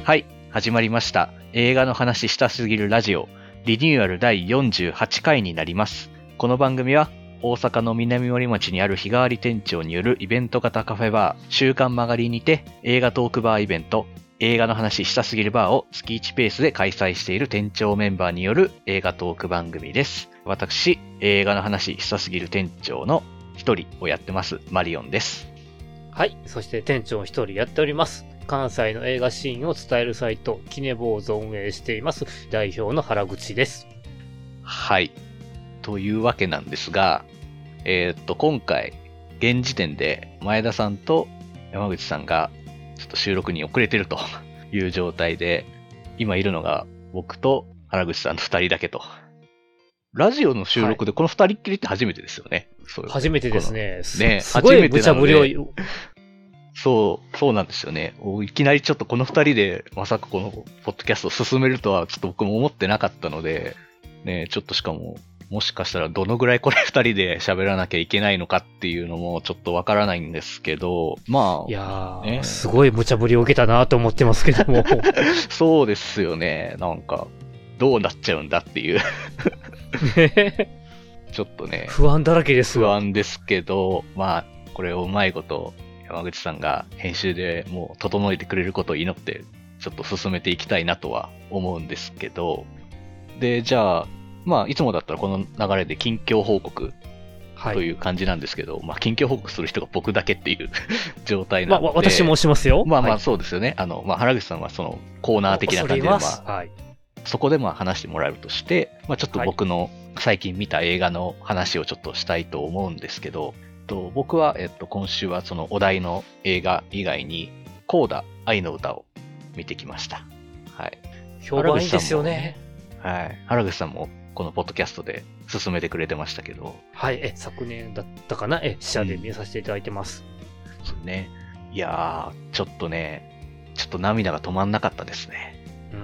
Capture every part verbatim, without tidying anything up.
はい、始まりました。映画の話したすぎるラジオ、リニューアルだいよんじゅうはちかいになります。この番組は、大阪の南森町にある日替わり店長によるイベント型カフェバー、週刊曲がりにて、映画トークバーイベント、映画の話したすぎるバーを月いちペースで開催している店長メンバーによる映画トーク番組です。私、映画の話したすぎる店長の一人をやってます、マリオンです。 はい、そして店長一人やっております。関西の映画シーンを伝えるサイト、キネボーズを運営しています、代表の原口です。 はい。というわけなんですが、えー、っと、今回、現時点で前田さんと山口さんが、ちょっと収録に遅れてるという状態で、今いるのが僕と原口さんの二人だけと。ラジオの収録でこの二人っきりって初めてですよね。はい、そう初めてですね。 ね、 すごい無茶ぶりを。 そう、そうなんですよね。いきなりちょっとこの二人でまさかこのポッドキャストを進めるとはちょっと僕も思ってなかったので、ね、ちょっとしかも、もしかしたらどのぐらいこれ二人で喋らなきゃいけないのかっていうのもちょっとわからないんですけど、まあ。 いやー、ね、すごい無茶ぶりを受けたなと思ってますけども。 そうですよね。なんか、どうなっちゃうんだっていう。ちょっとね。 不安だらけです不安ですけど、まあ、これをうまいこと山口さんが編集でもう整えてくれることを祈ってちょっと進めていきたいなとは思うんですけど、で、じゃあ、まあ、いつもだったらこの流れで近況報告という感じなんですけど、はい、まあ、近況報告する人が僕だけっていう状態なので。 まあ、私もしますよ。 まあまあ、そうですよね。はい、あの、まあ、原口さんはそのコーナー的な感じで、まあ、はい、そこでまあ話してもらえるとして、まあ、ちょっと僕の最近見た映画の話をちょっとしたいと思うんですけど、と僕は、えっと、今週はそのお題の映画以外に、コーダ愛の歌を見てきました。はい。 評判いいですよね。 はい。原口さんもこのポッドキャストで進めてくれてましたけど。 はい。え、昨年だったかなえ、試写で見させていただいてます。 うん、そうね。いやー、ちょっとね、ちょっと涙が止まんなかったですね。うん。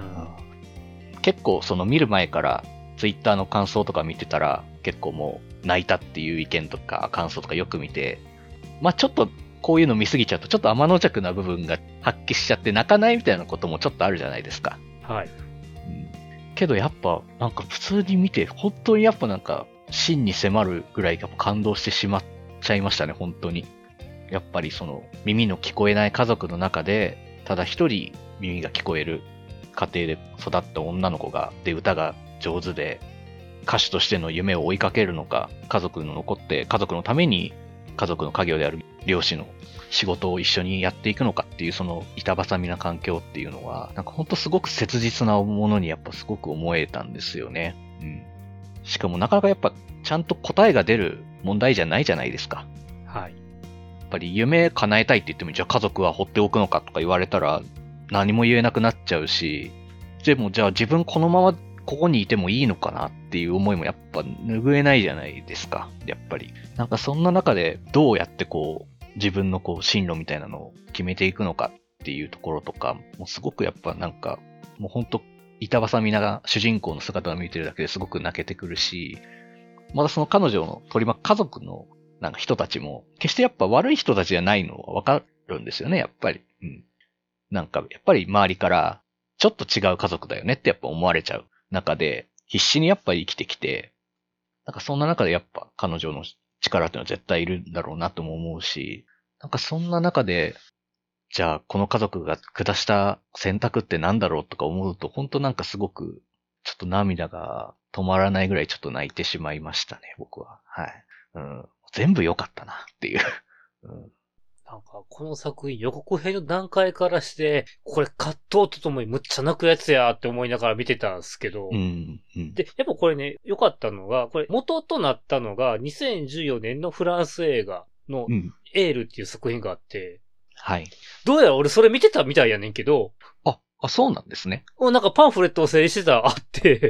結構その見る前からツイッターの感想とか見てたら結構もう泣いたっていう意見とか感想とかよく見て、まあちょっとこういうの見すぎちゃうとちょっと天の弱な部分が発揮しちゃって泣かないみたいなこともちょっとあるじゃないですか。 はい。 うん、けどやっぱなんか普通に見て本当にやっぱなんか真に迫るぐらいやっぱ感動してしまっちゃいましたね、本当に。やっぱりその耳の聞こえない家族の中でただ一人耳が聞こえる家庭で育った女の子がで歌が上手で歌手としての夢を追いかけるのか、家族の残って家族のために家族の家業である漁師の仕事を一緒にやっていくのかっていうその板挟みな環境っていうのはなんかほんとすごく切実なものにやっぱすごく思えたんですよね。うん。しかもなかなかやっぱちゃんと答えが出る問題じゃないじゃないですか。 はい。 やっぱり夢叶えたいって言ってもじゃあ家族は放っておくのかとか言われたら何も言えなくなっちゃうし、でもじゃあ自分このままここにいてもいいのかなっていう思いもやっぱ拭えないじゃないですか。やっぱり。なんかそんな中でどうやってこう自分のこう進路みたいなのを決めていくのかっていうところとか、もうすごくやっぱなんかもうほんと板挟みな主人公の姿を見てるだけですごく泣けてくるし、またその彼女の取り巻く家族のなんか人たちも決してやっぱ悪い人たちじゃないのはわかるんですよね、やっぱり。うん。なんかやっぱり周りからちょっと違う家族だよねってやっぱ思われちゃう中で必死にやっぱり生きてきて、なんかそんな中でやっぱ彼女の力っていうのは絶対いるんだろうなとも思うし、なんかそんな中で、じゃあこの家族が下した選択ってなんだろうとか思うと、本当なんかすごくちょっと涙が止まらないぐらいちょっと泣いてしまいましたね、僕は。はい。うん、全部良かったなっていう。うんなんか、この作品予告編の段階からして、これ葛藤とともにむっちゃ泣くやつやって思いながら見てたんですけど、 うんうん、 で、やっぱこれね、良かったのが、これ元となったのがにせんじゅうよねんのフランス映画のエールっていう作品があって、うん、 はい。 どうやら俺それ見てたみたいやねんけど、 あ、あ、そうなんですね。 なんかパンフレットを整理してたらあって、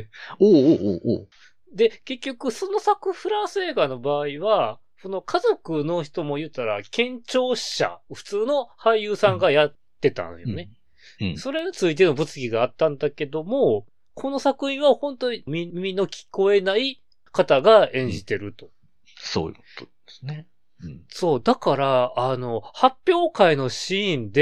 おうおうおうおう。 で、結局その作フランス映画の場合は、その家族の人も言ったら、県庁者、普通の俳優さんがやってたんよね。うんうん、それについての物議があったんだけども、この作品は本当に耳の聞こえない方が演じてると。うん、 そういうことですね。 うん、そう、だから、あの、発表会のシーンで、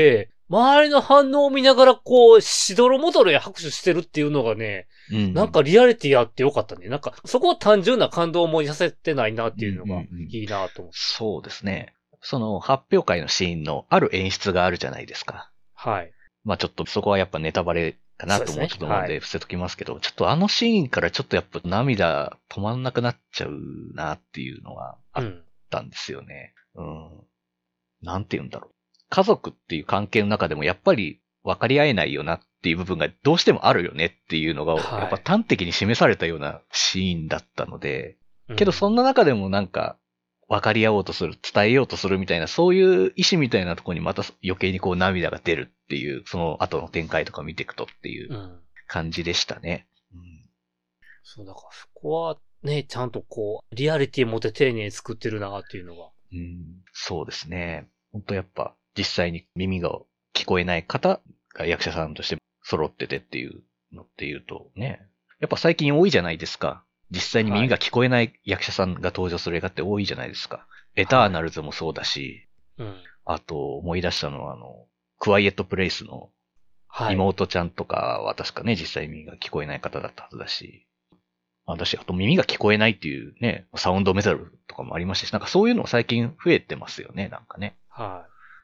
周りの反応を見ながら、こう、しどろもどろや拍手してるっていうのがね、うん、なんかリアリティあってよかったね。なんか、そこは単純な感動を思いさせてないなっていうのがいいなと思って、うんうんうん。 そうですね。その発表会のシーンのある演出があるじゃないですか。 はい。 まあちょっとそこはやっぱネタバレかなと思うと思うので伏せときますけど、はい、ちょっとあのシーンからちょっとやっぱ涙止まんなくなっちゃうなっていうのはあったんですよね。うん。うん、なんて言うんだろう。家族っていう関係の中でもやっぱり分かり合えないよなっていう部分がどうしてもあるよねっていうのが、やっぱ端的に示されたようなシーンだったので、はい、けどそんな中でもなんか分かり合おうとする、伝えようとするみたいな、そういう意志みたいなところにまた余計にこう涙が出るっていう、その後の展開とか見ていくとっていう感じでしたね。うんうん、 そう、だからそこはね、ちゃんとこう、リアリティ持って丁寧に作ってるなっていうのが。 うん、そうですね。本当やっぱ実際に耳が聞こえない方が役者さんとして揃っててっていうのっていうとね、やっぱ最近多いじゃないですか。実際に耳が聞こえない役者さんが登場する映画って多いじゃないですか。はい、エターナルズもそうだし、はい、うん、あと思い出したのはあの、クワイエットプレイスの妹ちゃんとかは確かね、実際耳が聞こえない方だったはずだし、私、あと耳が聞こえないっていうね、サウンドメタルとかもありましたし、なんかそういうの最近増えてますよね、なんかね。 はい。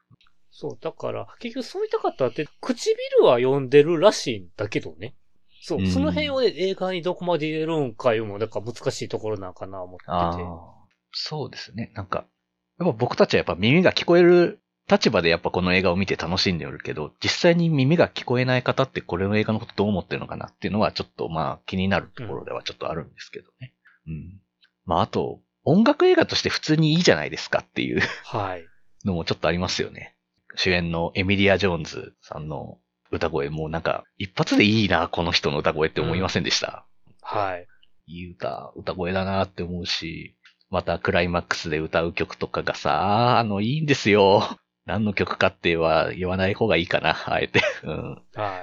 そう、だから、結局そういった方って唇は読んでるらしいんだけどね。そう、うん、その辺をね、映画にどこまで入れるんかいうのも、なんか難しいところなんかな思ってて。あそうですね。なんか、やっぱ僕たちはやっぱ耳が聞こえる立場でやっぱこの映画を見て楽しんでるけど、実際に耳が聞こえない方ってこれの映画のことどう思ってるのかなっていうのはちょっとまあ気になるところではちょっとあるんですけどね。うん。うん、まああと、音楽映画として普通にいいじゃないですかっていうはい。 のもちょっとありますよね。主演のエミリア・ジョーンズさんの歌声もなんか一発でいいな、この人の歌声って思いませんでした、 うん、はい。 いい歌、歌声だなって思うし、またクライマックスで歌う曲とかがさ、あの、いいんですよ。何の曲かっては言わない方がいいかな、あえて。うん。 はい。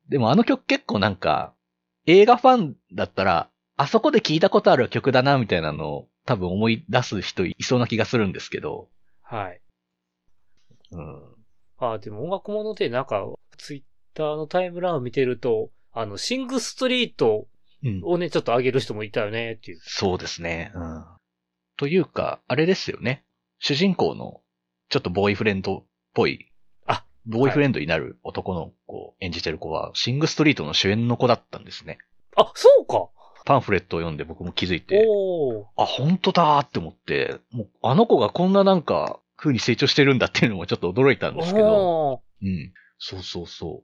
でもあの曲結構なんか、映画ファンだったら、あそこで聞いたことある曲だな、みたいなのを多分思い出す人いそうな気がするんですけど。 はい。 うん。 あ、でも音楽物でなんか、ツイッターのタイムラインを見てると、あの、シングストリートをね、うん、ちょっと上げる人もいたよね、っていう。 そうですね。うん。というか、あれですよね。主人公の、ちょっとボーイフレンドっぽい、 あ、 ボーイフレンドになる男の子を演じてる子は、シングストリートの主演の子だったんですね。 あ、そうか。 パンフレットを読んで僕も気づいて、 おあ、本当だーって思って、もうあの子がこんななんか、風に成長してるんだっていうのもちょっと驚いたんですけど、うん。そうそうそう。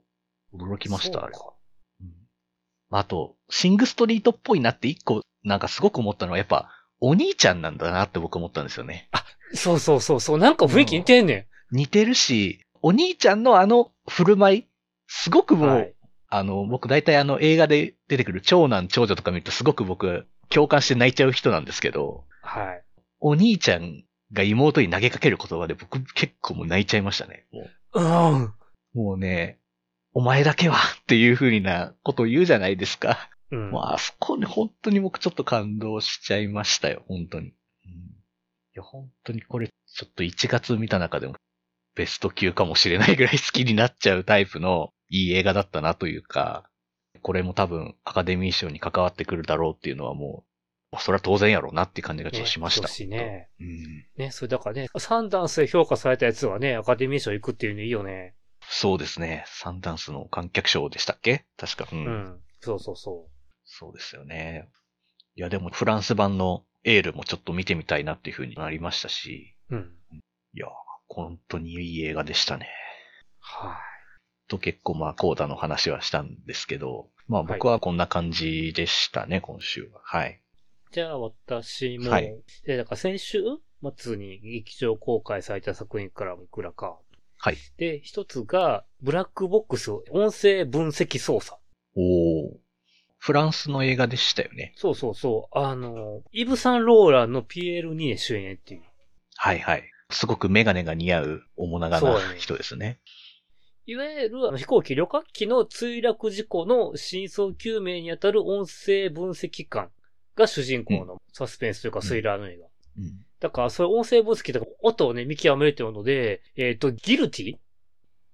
驚きました、あれは。うん、あと、シングストリートっぽいなって一個、なんかすごく思ったのは、やっぱ、お兄ちゃんなんだなって僕思ったんですよね。 あ、そうそうそうそう。なんか雰囲気似てんねん。似てるし、お兄ちゃんのあの振る舞い、すごくもう、はい、あの、僕大体あの映画で出てくる長男長女とか見るとすごく僕共感して泣いちゃう人なんですけど、 はい。 お兄ちゃんが妹に投げかける言葉で僕結構もう泣いちゃいましたね。もう、うん、 もうね、お前だけはっていう風なことを言うじゃないですか。 うん、 もうあそこに本当に僕ちょっと感動しちゃいましたよ、本当に。うん、いや、本当にこれちょっといちがつ見た中でもベスト級かもしれないぐらい好きになっちゃうタイプのいい映画だったなというか、これも多分アカデミー賞に関わってくるだろうっていうのはもう、それは当然やろうなっていう感じがちょっとしました。 ね、しね。 うん。 ね、それだからね、サンダンスで評価されたやつはね、アカデミー賞行くっていうのいいよね。 そうですね。サンダンスの観客賞でしたっけ確か。うん。 うん。そうそうそう。 そうですよね。いや、でもフランス版のエールもちょっと見てみたいなっていう風になりましたし。 うん。 いや、本当にいい映画でしたね。 はい。 と結構まあコーダの話はしたんですけど、まあ僕はこんな感じでしたね、はい、今週は。はい。 じゃあ私も、 はい、 でだから先週末に劇場公開された作品からもいくらか。 はい。 で、一つが、ブラックボックス音声分析操作。 おー。フランスの映画でしたよね。 そうそうそう。あの、イブ・サンローランのピエール・ニエ主演っていう。 はいはい。すごくメガネが似合う面長な人ですね。 いわゆる飛行機旅客機の墜落事故の真相究明にあたる音声分析官が主人公のサスペンスというかスリラーの映画。 うんうん、 だからそういう音声分析とか音をね、見極めるというので、えっ、ー、と、ギルティ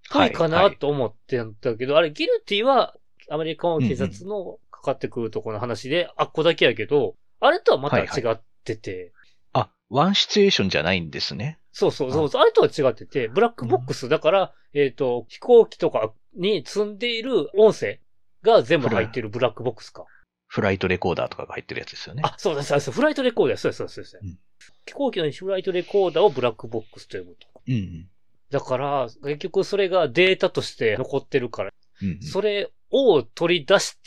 ぽいかなと思ってたけど、はいはい、あれ、ギルティはアメリカの警察のかかってくるところの話で、うんうん、あっこだけやけど、あれとはまた違ってて、はいはい、 あ、ワンシチュエーションじゃないんですね。 そうそうそう。あ, あれとは違ってて、ブラックボックスだから、うん、えっ、ー、と、飛行機とかに積んでいる音声が全部入ってるブラックボックスか。 フライトレコーダーとかが入ってるやつですよね。 あ、そうです、そうです。フライトレコーダー、そうです、そうです。そうです、うん、飛行機のフライトレコーダーをブラックボックスと呼ぶと。うんうん、だから、結局それがデータとして残ってるから、うんうん、それを取り出して、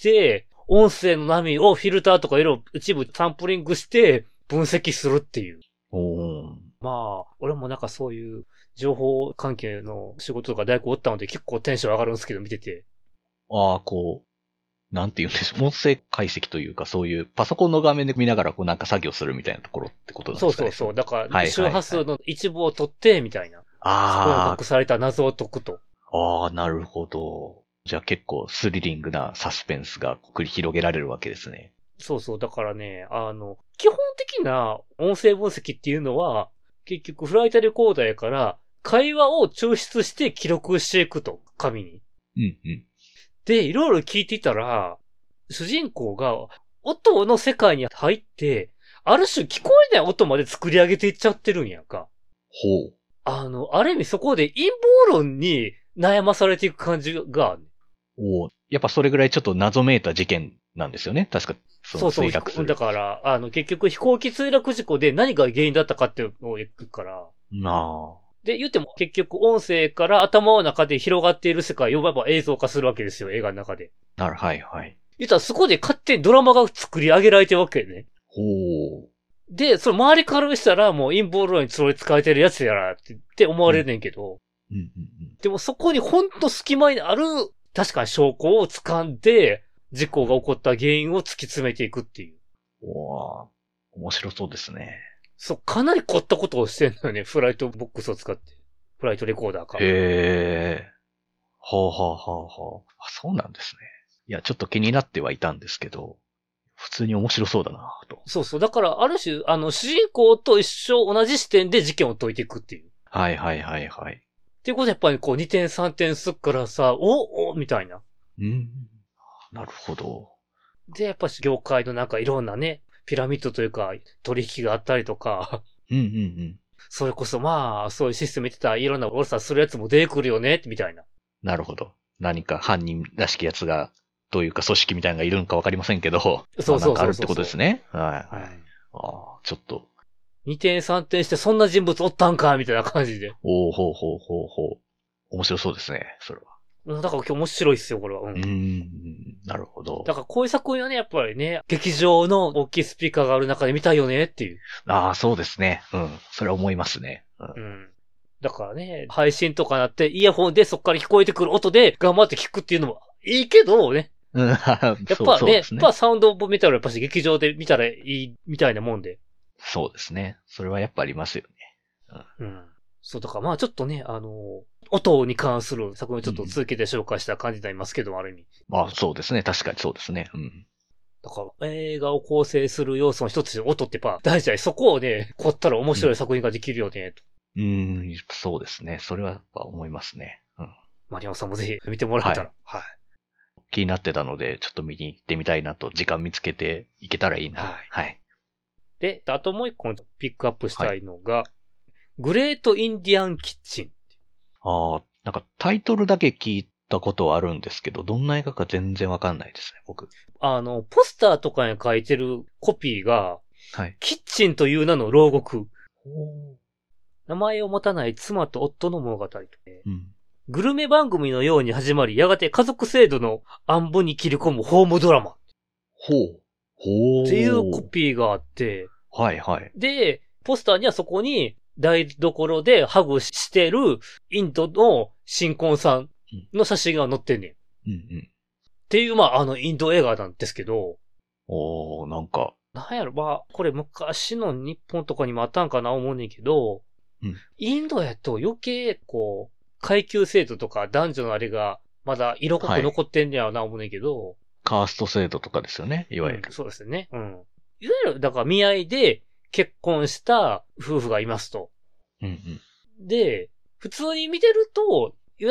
音声の波をフィルターとか色々一部サンプリングして分析するっていう。おまあ、俺もなんかそういう情報関係の仕事とか大学おったので結構テンション上がるんですけど見てて。 ああ、こう、なんて言うんでしょう。音声解析というかそういうパソコンの画面で見ながらこうなんか作業するみたいなところってことなんですかね。そうそうそう。だから、周波数の一部を取ってみたいな。ああ。そこに隠された謎を解くと。ああ、なるほど。じゃあ結構スリリングなサスペンスが繰り広げられるわけですね。そうそう。だからね、あの、基本的な音声分析っていうのは、結局フライトレコーダーやから、会話を抽出して記録していくと、紙に。うんうん。で、いろいろ聞いていたら、主人公が音の世界に入って、ある種聞こえない音まで作り上げていっちゃってるんやんか。ほう。あの、ある意味そこで陰謀論に悩まされていく感じがある。おやっぱそれぐらいちょっと謎めいた事件なんですよね。確か。そうそう。だから、あの、結局飛行機墜落事故で何が原因だったかっていうのを言うから。なあ。で、言っても結局音声から頭の中で広がっている世界をやっぱ映像化するわけですよ、映画の中で。なる、はいはい。言ったらそこで勝手にドラマが作り上げられてるわけね。ほう。で、その周りからしたらもう陰謀論にそれ使えてるやつやらってって思われるねんけど。うんうんうんうん、でもそこにほんと隙間にある確かに証拠を掴んで、事故が起こった原因を突き詰めていくっていう。おー、面白そうですね。そう、かなり凝ったことをしてんのよね。フライトボックスを使って。フライトレコーダーか。へー。はあはあはあはあ。あ、そうなんですね。いや、ちょっと気になってはいたんですけど、普通に面白そうだなと。そうそう。だから、ある種、あの、主人公と一緒同じ視点で事件を解いていくっていう。はいはいはいはい。っていうことでやっぱりこうにてんさんてんすっからさ、おおみたいな。うん。なるほど。で、やっぱし業界のなんかいろんなね、ピラミッドというか取引があったりとか。うんうんうん。それこそまあ、そういうシステム見てたらいろんな悪さするやつも出てくるよね、みたいな。なるほど。何か犯人らしきやつが、どういうか組織みたいなのがいるのかわかりませんけど、そうそうそうそう。なんかあるってことですね。はい。はい。ああ、ちょっと。にてんさんてんしてそんな人物おったんかみたいな感じで。おー、ほうほうほうほう。面白そうですね、それは。だから今日面白いっすよ、これは。うん。うーん、なるほど。だからこういう作品はね、やっぱりね、劇場の大きいスピーカーがある中で見たいよねっていう。ああ、そうですね。うん。それは思いますね。うん。うん、だからね、配信とかなってイヤホンでそこから聞こえてくる音で頑張って聞くっていうのもいいけどね。うん、やっぱね、そうそうですね、やっぱサウンドオブメタルはやっぱし劇場で見たらいいみたいなもんで。そうですね。それはやっぱありますよね。うん。うん、そう、だからまあちょっとね、あのー、音に関する作品をちょっと続けて紹介した感じになりますけど、うん、ある意味。まあそうですね。確かにそうですね。うん。だから映画を構成する要素の一つで音ってやっぱ大事だよ。そこをね、凝ったら面白い作品ができるよね、と。うん、うんそうですね。それはやっぱ思いますね。うん。マリオンさんもぜひ見てもらえたら。はい。はい、気になってたので、ちょっと見に行ってみたいなと、時間見つけて行けたらいいな。はい。はい。で、あともう一個ピックアップしたいのが、はい、グレートインディアンキッチン。ああ、なんかタイトルだけ聞いたことはあるんですけど、どんな映画か全然わかんないですね、僕。あの、ポスターとかに書いてるコピーが、はい、キッチンという名の牢獄。名前を持たない妻と夫の物語、うん。グルメ番組のように始まり、やがて家族制度の暗部に切り込むホームドラマ。ほう。ほう。っていうコピーがあって、はいはい。で、ポスターにはそこに台所でハグしてるインドの新婚さんの写真が載ってんねん。うんうん。っていう、まあ、あの、インド映画なんですけど。おー、なんか。なんやろ、まあ、これ昔の日本とかにもあったんかな思うねんけど、うん、インドやと余計、こう、階級制度とか男女のあれがまだ色濃く残ってんねやろな思うねんけど、はい、カースト制度とかですよね、いわゆる。うん、そうですね。うん。いわゆる、だから見合いで結婚した夫婦がいますと。うんうん。で、普通に見てると、いわゆる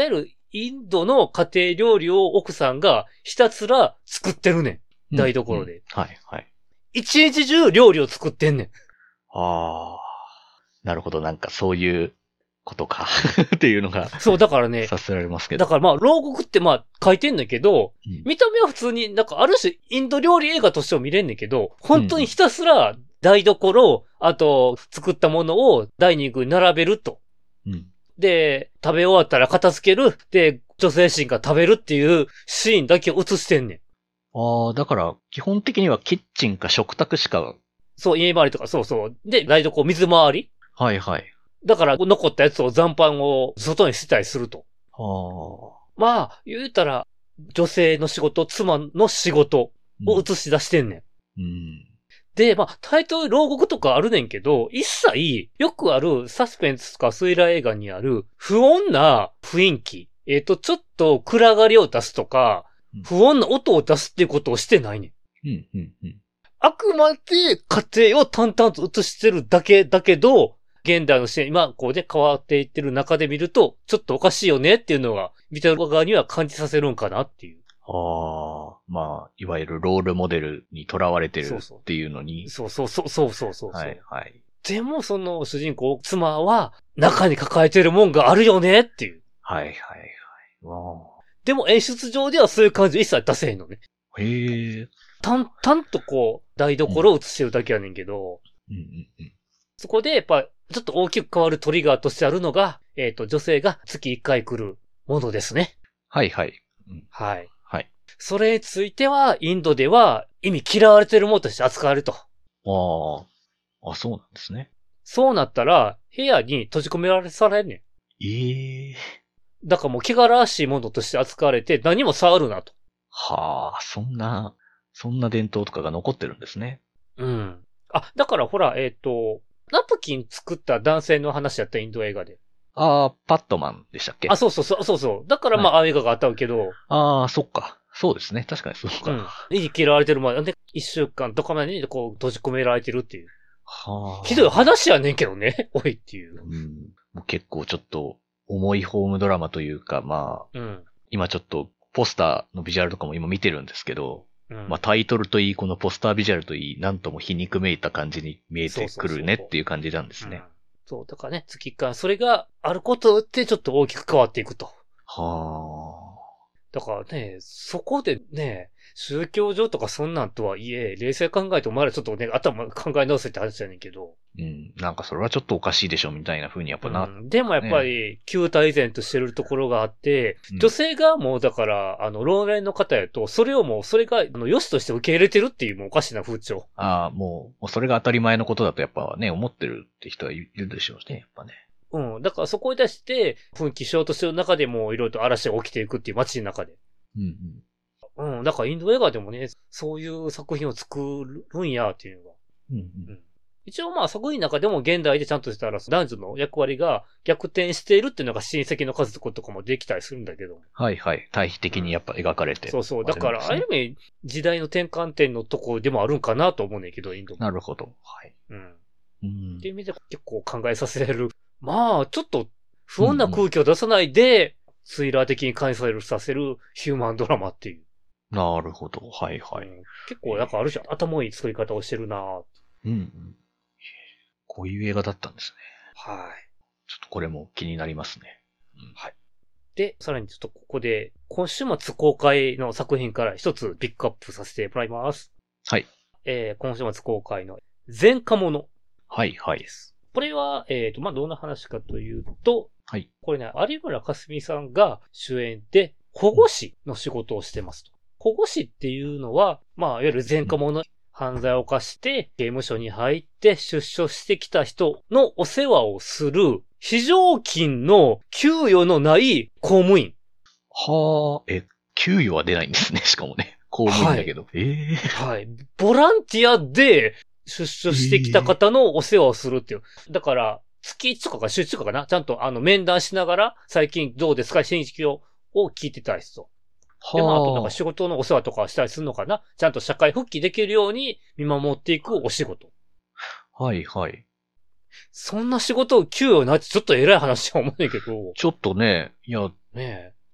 インドの家庭料理を奥さんがひたすら作ってるねん。台所で。 うんうん、はいはい。 一日中料理を作ってんねん。 ああ。なるほど、なんかそういうことかっていうのが。 そう、だからね。 させられますけど。 だからまあ、牢獄ってまあ書いてんだけど、うん、見た目は普通になんかある種インド料理映画としても見れんねんけど、本当にひたすら台所、あと作ったものをダイニングに並べると。うん、で、食べ終わったら片付ける。で、女性陣が食べるっていうシーンだけを映してんねん。 ああ、だから基本的にはキッチンか食卓しか。 そう、家回りとか、そうそう。で、台所水回り。 はいはい。 だから残ったやつを残飯を外に捨てたりすると。 はあ。 まあ、言うたら、女性の仕事、妻の仕事を映し出してんねん。うん、で、まあ、タイトル牢獄とかあるねんけど、一切、よくあるサスペンスとかスリラー映画にある不穏な雰囲気。えっと、ちょっと暗がりを出すとか、うん、不穏な音を出すっていうことをしてないねん。うんうんうん、あくまで家庭を淡々と映してるだけだけど、現代の視点、今こうね、変わっていってる中で見ると、ちょっとおかしいよねっていうのが、見てる側には感じさせるんかなっていう。 ああ、まあ、いわゆるロールモデルにとらわれてるっていうのに。 そうそうそうそうそうそうそう。 はいはい。 でもその主人公、妻は中に抱えてるもんがあるよねっていう。 はいはいはい。 わでも演出上ではそういう感じ一切出せへんのね。 へえ。 淡々とこう、台所を映してるだけやねんけど、うんうんうん、そこでやっぱ、ちょっと大きく変わるトリガーとしてあるのが、えっと、女性が月いっかい来るものですね。 はいはい。 うん、はい。 はい。 それについては、インドでは意味嫌われてるものとして扱われると。 ああ。あ、そうなんですね。 そうなったら、部屋に閉じ込められされんねん。 ええー。 だからもう、汚らしいものとして扱われて、何も触るなと。 はあ、そんな、そんな伝統とかが残ってるんですね。 うん。あ、だからほら、えっと、ナプキン作った男性の話やったインド映画で。 ああ、パットマンでしたっけ？ あ、そうそうそう、そうそう。だからまあ、はい、ああいう映画があったけど。 ああ、そっか。そうですね。確かにそうか。うん。 生きられてる前で、一週間とかまでにこう、閉じ込められてるっていう。 はあ。 ひどい話やねんけどね。おいっていう。 うん。もう結構ちょっと、重いホームドラマというか、まあ、うん、今ちょっと、ポスターのビジュアルとかも今見てるんですけど、うん、まあタイトルといい、このポスタービジュアルといい、なんとも皮肉めいた感じに見えてくるねっていう感じなんですね。 そう、だからね、月間、それがあることってちょっと大きく変わっていくと。 はあ。 だからね、そこでね、宗教上とかそんなんとはいえ、冷静考えてお前らちょっとね、頭考え直せって話やねんけど。 うん。なんかそれはちょっとおかしいでしょ、みたいな風にやっぱな、 うん。でもやっぱり、旧態依然としてるところがあって、うん、女性がもうだから、あの、老年の方やと、それをもう、それが、あの、良しとして受け入れてるっていうもうおかしな風潮。 ああ、もう、もうそれが当たり前のことだとやっぱね、思ってるって人はいるでしょうね、やっぱね。 うん。だからそこに対して、奮起しようとしてる中でもいろいろと嵐が起きていくっていう街の中で。うんうん。うん。だからインド映画でもね、そういう作品を作るんやっていうのが。うんうん。うん、一応まあ作品の中でも現代でちゃんとしたら男女の役割が逆転しているっていうのが親戚の家族とかもできたりするんだけど。 はいはい。対比的にやっぱ描かれて、 うん。そうそう。だから、ああいう意味、時代の転換点のとこでもあるんかなと思うねんけど、インドも。 なるほど。はい。うん。 うん、っていう意味で結構考えさせられる。まあ、ちょっと不穏な空気を出さないで、うんうん、スリラー的に感じさせるヒューマンドラマっていう。 なるほど。はいはい。うん、 結構なんかあるじゃん。頭いい作り方をしてるなぁ。 うんうん。こういう映画だったんですね。 はい。 ちょっとこれも気になりますね。 うん、はい。で、さらにちょっとここで、今週末公開の作品から一つピックアップさせてもらいます。 はい。 えー、今週末公開の前科者。 はいはい。 です。これは、えっと、まあ、どんな話かというと、 はい。 これね、有村架純さんが主演で保護司の仕事をしてますと。保護司っていうのは、まあ、いわゆる前科者、犯罪を犯して刑務所に入って出所してきた人のお世話をする非常勤の給与のない公務員。 はあ、え、給与は出ないんですね、しかもね。公務員だけど。はい、ええー。はい。ボランティアで出所してきた方のお世話をするっていう。だから、月いちとかか週いちとかかなちゃんとあの面談しながら、最近どうですか新規を聞いてたりすると。で、まあ、あとなんか仕事のお世話とかしたりするのかなちゃんと社会復帰できるように見守っていくお仕事。 はいはい。 そんな仕事を給与なってちょっと偉い話は思うんだけど。 ちょっとね、いや、 ねえ。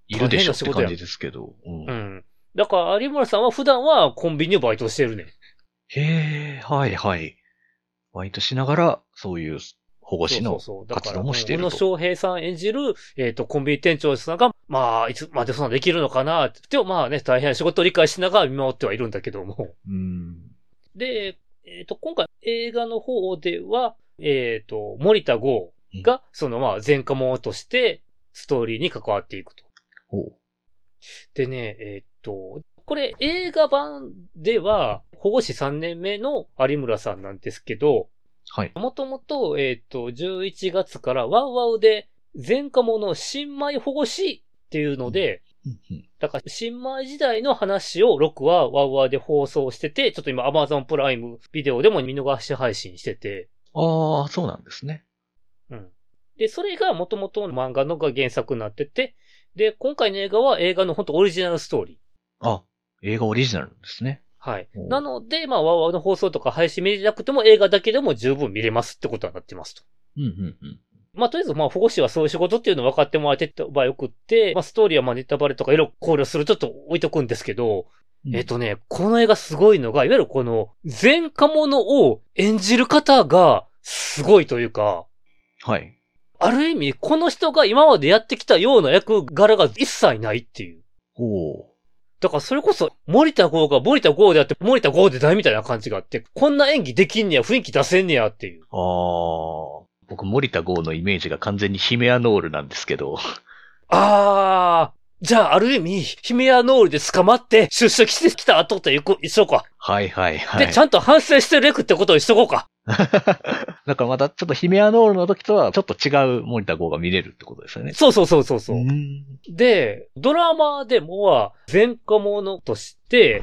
いるでしょって感じですけど。 うん。うん。だから、有村さんは普段はコンビニでバイトしてるね。 へえ、はいはい。バイトしながら、そういう保護司の活動もしていると。 そうそうそう。だから、小野翔平さん演じる、えっ、ー、と、コンビニ店長さんが、まあ、いつまでそんなできるのかなって、まあね、大変仕事を理解しながら見守ってはいるんだけども。 うん。 で、えっ、ー、と、今回映画の方では、えっ、ー、と、森田剛が、うん、そのまあ、前科者として、ストーリーに関わっていくと。 ほう。 でね、えっ、ー、と、これ映画版では、保護司さんねんめの有村さんなんですけど、 はい。 もともと、えっ、と、じゅういちがつからワウワウで、前科者新米保護司っていうので、うんうん、だから新米時代の話をろくわワウワウで放送してて、ちょっと今 Amazon プライムビデオでも見逃し配信してて。 ああ、そうなんですね。 うん。で、それがもともと漫画のが原作になってて、で、今回の映画は映画の本当オリジナルストーリー。 あ、映画オリジナルですね。 はい。なので、まあ、ワウワウの放送とか配信見れなくても映画だけでも十分見れますってことになってますと。 うんうんうん。 まあ、とりあえず、まあ、保護司はそういう仕事っていうのを分かってもらえてた場合よくって、まあ、ストーリーはまあ、ネタバレとかいろいろ考慮するちょっと置いとくんですけど、うん、えっとね、この映画すごいのが、いわゆるこの、前科者を演じる方がすごいというか、 はい。 ある意味、この人が今までやってきたような役柄が一切ないっていう。 ほう。 だからそれこそ、森田剛が森田剛であって、森田剛でないみたいな感じがあって、こんな演技できんねや、雰囲気出せんねやっていう。 ああ。僕、森田剛のイメージが完全にヒメアノールなんですけど。 ああ。じゃあ、ある意味、ヒメアノールで捕まって出所してきた後という一緒か。 はいはいはい。 で、ちゃんと反省してる役ってことにしとこうか。 だからまたちょっとヒメアノールの時とはちょっと違う森田剛が見れるってことですよね。 そうそうそうそうそう。で、ドラマでもは前科者として、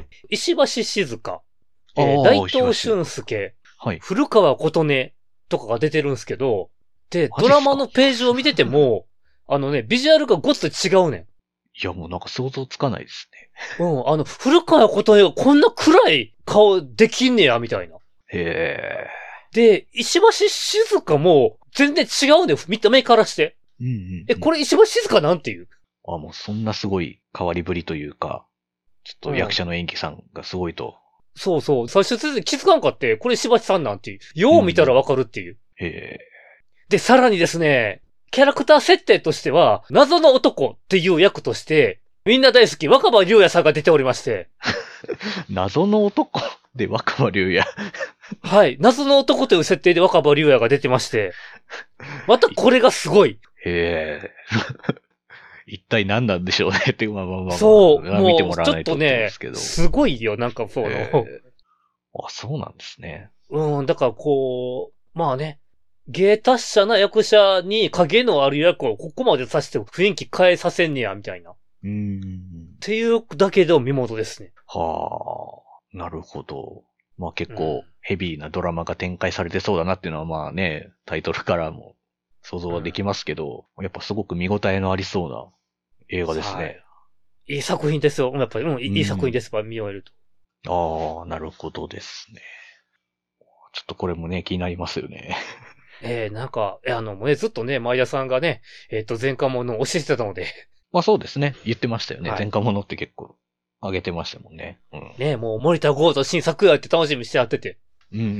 石橋静香、えー、大東俊介、はい、古川琴音とかが出てるんですけど、で、ドラマのページを見てても、あのね、ビジュアルがごつと違うねん。 いや、もうなんか想像つかないですね。うん、あの、古川琴音がこんな暗い顔できんねや、みたいな。 へー。で、石橋静香も全然違うねん、見た目からして。 うんうんうん、 え、これ石橋静香なんていう？ あ、もうそんなすごい変わりぶりというか、ちょっと役者の演技さんがすごいと。うん、 そうそう。最初全然気づかんかって、これ石橋さんなんていう。よう見たらわかるっていう。 うん、へー。で、さらにですね、キャラクター設定としては、謎の男っていう役として、みんな大好き若葉龍也さんが出ておりまして。 謎の男で若葉龍也。 はい。謎の男という設定で若葉龍也が出てまして。またこれがすごい。 へえ。一体何なんでしょうねって、まあまあまあ、まあ。 そう。 見てもらわないとですけど。ちょっとね、すごいよ、なんかそうの。 あ、そうなんですね。 うん、だからこう、まあね、芸達者な役者に影のある役をここまでさせて雰囲気変えさせんねや、みたいな。 うーん。 っていうだけでも見事ですね。 はあ、なるほど。まあ結構ヘビーなドラマが展開されてそうだなっていうのはまあね、タイトルからも想像はできますけど、うん、やっぱすごく見応えのありそうな映画ですね。はい、 いい作品ですよ。やっぱり、うん、いい作品です。やっぱ見終えると。ああ、なるほどですね。ちょっとこれもね、気になりますよね。 ええー、なんか、あの、ね、ずっとね、前田さんがね、えっ、ー、と、前科者を教えてたので。 まあそうですね。言ってましたよね。はい、前科者って結構、上げてましたもんね。うん、 ね、もう森田剛と新作やって楽しみにしてやってて。 うんうんうんうん。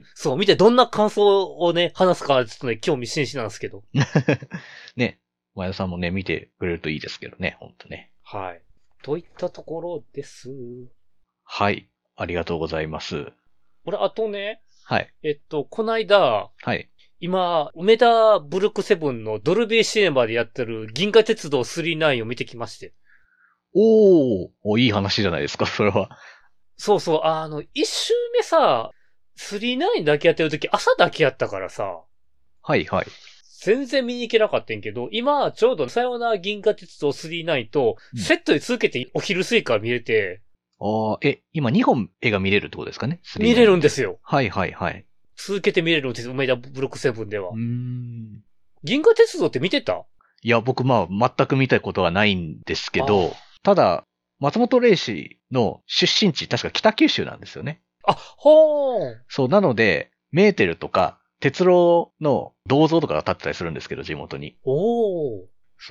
そう、見てどんな感想をね、話すか、ちょっとね、興味津々なんですけど。 ね、前田さんもね、見てくれるといいですけどね、ほんとね。 はい。といったところです。 はい。ありがとうございます。 俺、あとね。 はい。 えっと、こないだ。 はい。 今、梅田ブルックセブンのドルビーシネマでやってる銀河鉄道スリーナインを見てきまして。 おー、お、いい話じゃないですか、それは。 そうそう、あの、一周目さ、スリーナインだけやってるとき朝だけやったからさ。 はいはい。 全然見に行けなかったんけど、今ちょうどさよなら銀河鉄道スリーナインとセットで続けてお昼過ぎから見れて。 うん、ああ、え、今にほん映画見れるってことですかね？ 見れるんですよ。 はいはいはい。 続けて見れるんですよ、梅田ブロックセブンでは。 うーん。 銀河鉄道って見てた？ いや、僕まあ全く見たことはないんですけど、ただ、松本零士の出身地、確か北九州なんですよね。 あ、ほー。 そう、なので、メーテルとか、鉄郎の銅像とかが立ってたりするんですけど、地元に。 おー。 そう。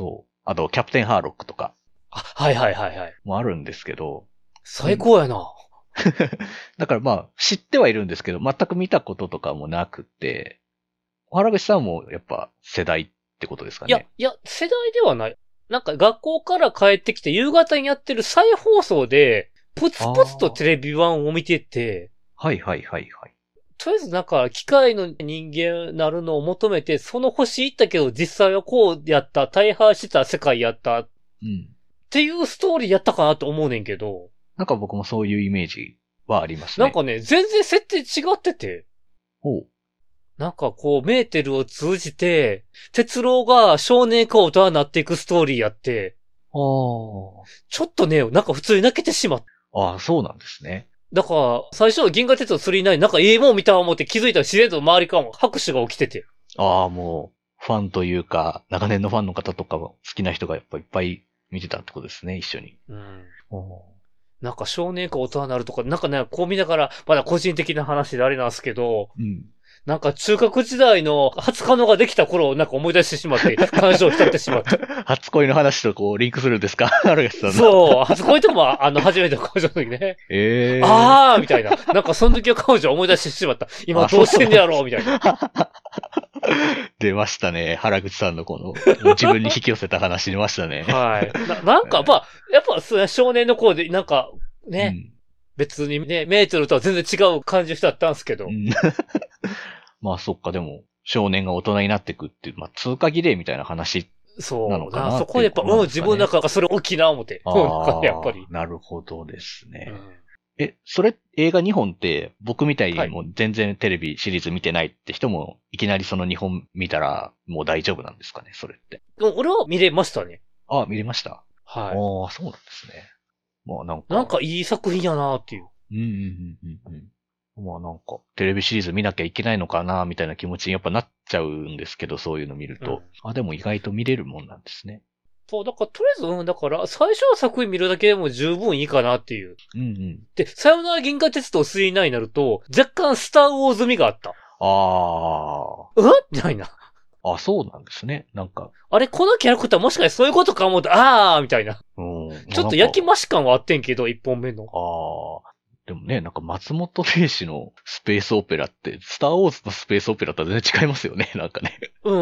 あと、キャプテンハーロックとか。 あ、はいはいはいはい。 もあるんですけど。 最高やな。 だからまあ、知ってはいるんですけど、全く見たこととかもなくて、原口さんもやっぱ世代ってことですかね。 いや、いや、世代ではない。なんか学校から帰ってきて夕方にやってる再放送で、ポツポツとテレビ版を見てて、 はいはいはいはい。 とりあえずなんか機械の人間なるのを求めて、その星行ったけど実際はこうやった、大破した世界やった、うん、っていうストーリーやったかなと思うねんけど。 なんか僕もそういうイメージはありますね。 なんかね、全然設定違ってて。 ほう。 なんかこう、メーテルを通じて、鉄郎が少年か大人になっていくストーリーやって、 ああ。 ちょっとね、なんか普通に泣けてしまった。 ああ、そうなんですね。 だから、最初は銀河鉄道スリーナイン、なんかええもん見た思って気づいたら自然と周りからも拍手が起きてて。 ああ、もう、ファンというか、長年のファンの方とか好きな人がやっぱいっぱい見てたってことですね、一緒に。うん。 なんか少年か大人になるとか、なんかね、こう見ながら、まだ個人的な話であれなんですけど、うん。なんか中学時代の初カノができた頃をなんか思い出してしまって、感情を浸ってしまった。 初恋の話とこうリンクするんですか原口さん。 そう、初恋ともあの初めての彼女の時ね。 ええー。 あーみたいな。なんかその時の彼女を思い出してしまった。今どうしてんねやろうみたいな。 出ましたね。原口さんのこの、自分に引き寄せた話出ましたね。 はい。な、なんか、まあ、やっぱ少年の頃で、なんか、ね、うん、別にね、メートルとは全然違う感じの人だったんですけど。うん、 まあ、そっか、でも、少年が大人になっていくっていう、まあ、通過儀礼みたいな話なのかな、 そう。そこでやっぱ、うん、自分の中がそれ大きな思って。 ああ、 やっぱり。 なるほどですね。うんえ、それ、映画にほんって、僕みたいにもう全然テレビシリーズ見てないって人も、いきなりそのにほん見たら、もう大丈夫なんですかね、それって。 俺は見れましたね。 ああ、見れました。 はい。 ああ、そうなんですね。まあなんか。 なんかいい作品やなっていう。 うんうんうんうんうん。まあなんか、テレビシリーズ見なきゃいけないのかな、みたいな気持ちにやっぱなっちゃうんですけど、そういうの見ると。うん、あ、でも意外と見れるもんなんですね。 そう、だから、とりあえず、うん、だから、最初の作品見るだけでも十分いいかなっていう。 うんうん。 で、さよなら銀河鉄道スリーナインになると、若干スターウォーズ味があった。 ああ。 うんみたいな。 あ、そうなんですね。なんか。 あれ、このキャラクターもしかしてそういうことか思うと、あーみたいな。うん。ちょっと焼き増し感はあってんけど、一本目の。 ああ。でもね、なんか松本零士のスペースオペラって、スターウォーズのスペースオペラとは全然違いますよね、なんかね。 うん。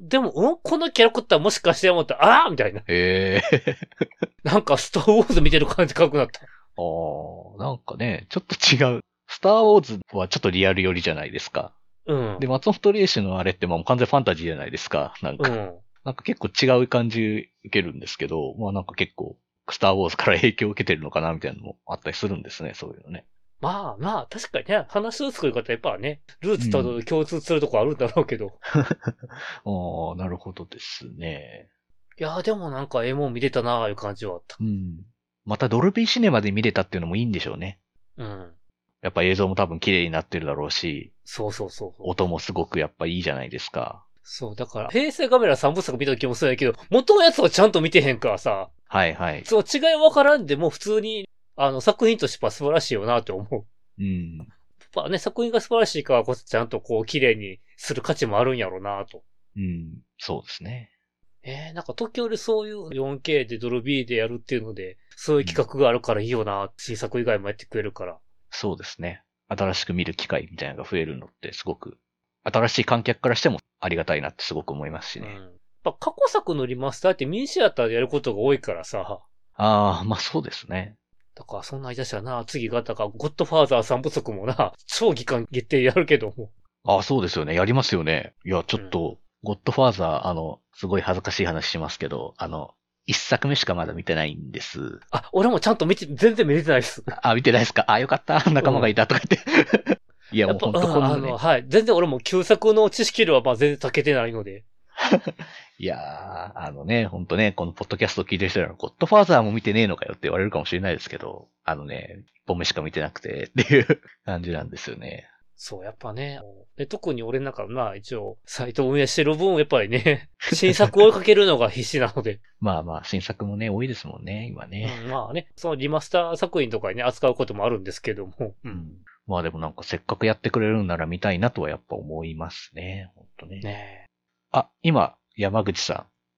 でも、うんこのキャラクターもしかして思った、あーみたいな。 へえ。 なんかスターウォーズ見てる感じかくなった。 ああ、なんかね、ちょっと違う。スターウォーズはちょっとリアル寄りじゃないですか。うん。で、松本零士のあれってもう完全ファンタジーじゃないですか。なんか。うん、なんか結構違う感じ受けるんですけど、まあなんか結構、スターウォーズから影響を受けてるのかなみたいなのもあったりするんですね、そういうのね。 まあまあ、確かにね、話の作り方やっぱね、ルーツと共通するとこあるんだろうけど。 うん、ああ、なるほどですね。 いやーでもなんか絵も見れたなーいう感じはあった。 うん。またドルビーシネマで見れたっていうのもいいんでしょうね。うん。やっぱ映像も多分綺麗になってるだろうし。 そうそうそう。 音もすごくやっぱいいじゃないですか。 そう、だから、平成カメラさんぶさく見た時もそうやけど、元のやつはちゃんと見てへんからさ。 はいはい。 そう、違いわからんでも普通に、あの、作品としては素晴らしいよなって思う。うん。やっぱね、作品が素晴らしいからこそちゃんとこう、綺麗にする価値もあるんやろうなと。 うん、そうですね。 えー、なんか時折そういう よんケー でドルビーでやるっていうので、そういう企画があるからいいよな、うん、新作以外もやってくれるから。 そうですね。新しく見る機会みたいなのが増えるのってすごく、新しい観客からしてもありがたいなってすごく思いますしね。うん、やっぱ過去作のリマスターってミニシアターでやることが多いからさ。 ああ、まあそうですね。 だからそんな言い出したらな、次がだからゴッドファーザーさんぶさくもな、超期間限定やるけども。 ああ、そうですよね。やりますよね。いや、ちょっと、うん、ゴッドファーザー、あの、すごい恥ずかしい話しますけど、あの、一作目しかまだ見てないんです。 あ、俺もちゃんと見て、全然見れてないです。 あ、見てないですか。あ、よかった。仲間がいたとか言って。うん、いや、もう本当こんな、ね、 あの、はい。全然俺も旧作の知識量はまあ全然長けてないので。 いやー、あのね、ほんとね、このポッドキャストを聞いてる人なら、ゴッドファーザーも見てねえのかよって言われるかもしれないですけど、あのね、一本目しか見てなくてっていう感じなんですよね。 そう、やっぱね。で特に俺なんか、まあ一応、サイトを運営してる分、やっぱりね、新作を追いかけるのが必死なので。 まあまあ、新作もね、多いですもんね、今ね。 うん、まあね、そのリマスター作品とかにね、扱うこともあるんですけども。 うん。まあでもなんかせっかくやってくれるんなら見たいなとはやっぱ思いますね、ほんとね。ねえ。あ、今、山口さん。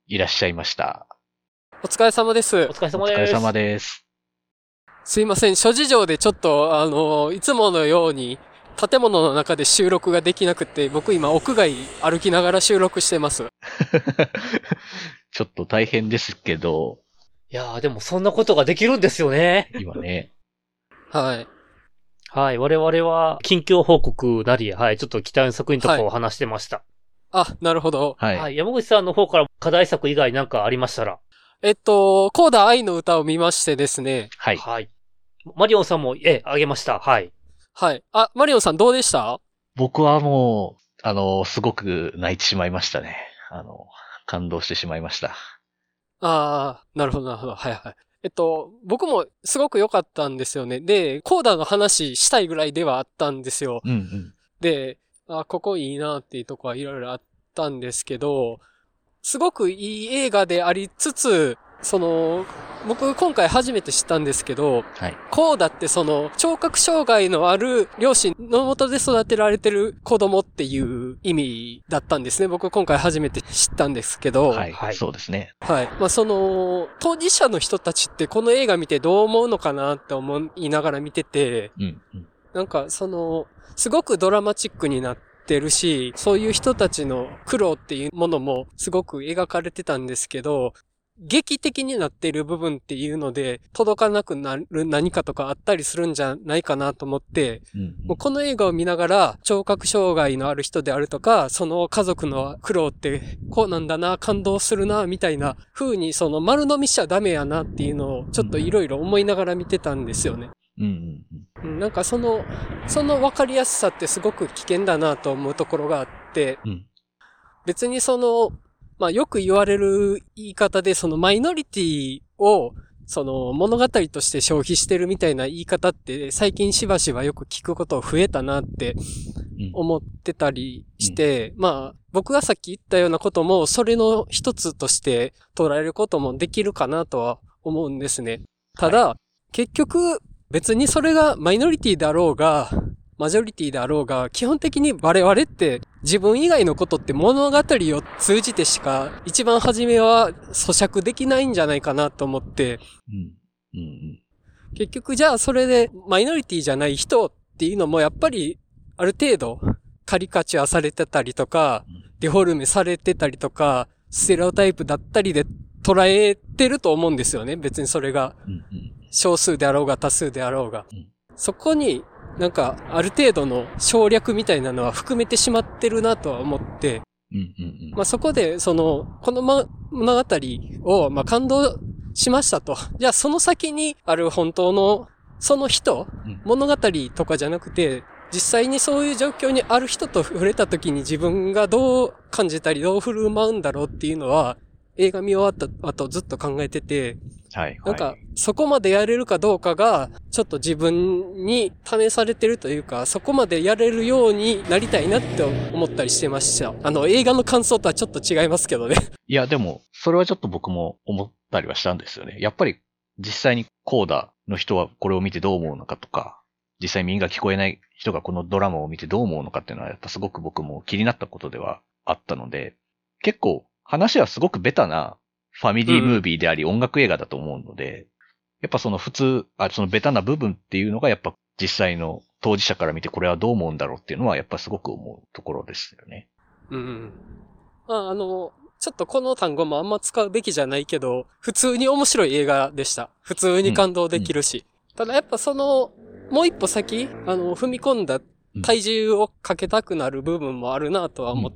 いらっしゃいました。 お疲れ様です。 お疲れ様です。 お疲れ様です。 すいません、諸事情でちょっと、あの、いつものように建物の中で収録ができなくて、僕今屋外歩きながら収録してます。 ちょっと大変ですけど。 いやー、でもそんなことができるんですよね。 今ね。 はい。 はい、我々は近況報告なり、はい、ちょっと期待の作品とかを話してました。 はい、あ、なるほど。 はい。はい、山口さんの方から課題作以外なんかありましたら。 えっと、コーダ愛の歌を見ましてですね。 はい。 はい。マリオンさんも、え、あげました。はい。 はい。あ、マリオンさんどうでした？ 僕はもう、あの、すごく泣いてしまいましたね。あの、感動してしまいました。 ああ、なるほど、なるほど。はいはい。えっと、僕もすごく良かったんですよね。で、コーダの話したいぐらいではあったんですよ。 うんうん。 で、あ、ここいいなっていうとこはいろいろあったんですけど、すごくいい映画でありつつ、その、僕今回初めて知ったんですけど、 はい、 コーダってその聴覚障害のある両親のもとで育てられてる子供っていう意味だったんですね。僕今回初めて知ったんですけど。 はい、はい、そうですね。 はい。まあその、当事者の人たちってこの映画見てどう思うのかなって思いながら見てて、 うんうん、 なんかその、すごくドラマチックになってるし、そういう人たちの苦労っていうものもすごく描かれてたんですけど、劇的になっている部分っていうので届かなくなる何かとかあったりするんじゃないかなと思って、うんうん、もうこの映画を見ながら聴覚障害のある人であるとか、その家族の苦労ってこうなんだな、感動するな、みたいな風にその丸飲みしちゃダメやなっていうのをちょっといろいろ思いながら見てたんですよね。うんうんうん、なんかその、その分かりやすさってすごく危険だなと思うところがあって、うん、別にその、まあよく言われる言い方でそのマイノリティをその物語として消費してるみたいな言い方って最近しばしばよく聞くこと増えたなって思ってたりして、うんうん、まあ僕がさっき言ったようなこともそれの一つとして捉えることもできるかなとは思うんですね。ただ、はい、結局別にそれがマイノリティだろうがマジョリティであろうが、基本的に我々って自分以外のことって物語を通じてしか一番初めは咀嚼できないんじゃないかなと思って、うんうんうん、結局じゃあそれでマイノリティじゃない人っていうのもやっぱりある程度カリカチュアされてたりとか、デフォルメされてたりとか、ステレオタイプだったりで捉えてると思うんですよね。別にそれが少数であろうが多数であろうが。そこになんか、ある程度の省略みたいなのは含めてしまってるなとは思って、うんうんうん、まあそこで、その、この、ま、物語を、まあ感動しましたと。じゃあその先にある本当の、その人、うん、物語とかじゃなくて、実際にそういう状況にある人と触れた時に自分がどう感じたり、どう振る舞うんだろうっていうのは、映画見終わった後ずっと考えてて、はいはい、なんか、そこまでやれるかどうかが、ちょっと自分に試されてるというか、そこまでやれるようになりたいなって思ったりしてました。あの、映画の感想とはちょっと違いますけどね。 いや、でも、それはちょっと僕も思ったりはしたんですよね。やっぱり、実際にコーダの人はこれを見てどう思うのかとか、実際耳が聞こえない人がこのドラマを見てどう思うのかっていうのは、やっぱすごく僕も気になったことではあったので、結構、話はすごくベタなファミリームービーであり音楽映画だと思うので、うん、やっぱその普通、あ、そのベタな部分っていうのがやっぱ実際の当事者から見てこれはどう思うんだろうっていうのはやっぱすごく思うところですよね。 うん。まあ、あの、ちょっとこの単語もあんま使うべきじゃないけど、普通に面白い映画でした。普通に感動できるし。うんうん、ただやっぱその、もう一歩先、あの、踏み込んだ体重をかけたくなる部分もあるなとは思って、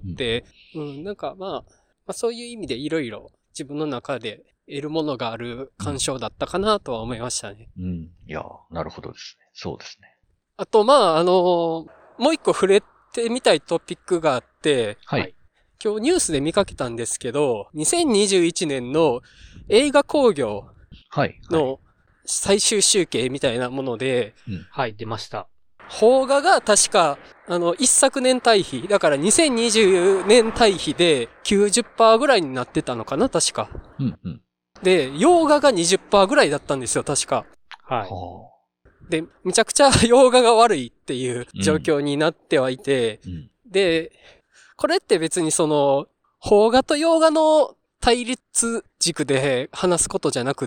うん、うんうん、なんかまあ、まあ、そういう意味でいろいろ自分の中で得るものがある鑑賞だったかなとは思いましたね。 うん。いや、なるほどですね。そうですね。 あと、まあ、あのー、もう一個触れてみたいトピックがあって、はい。今日ニュースで見かけたんですけど、にせんにじゅういちねんの映画興行の最終集計みたいなもので、 はい、うん、はい、出ました。 邦画が確か、あの、一昨年対比、だからにせんにじゅうねん対比で きゅうじゅっパーセント ぐらいになってたのかな、確か。うんうん。で、洋画が にじゅっパーセント ぐらいだったんですよ、確か。はい。で、めちゃくちゃ洋画が悪いっていう状況になってはいて、うんうん、で、これって別にその、邦画と洋画の対立軸で話すことじゃなくって、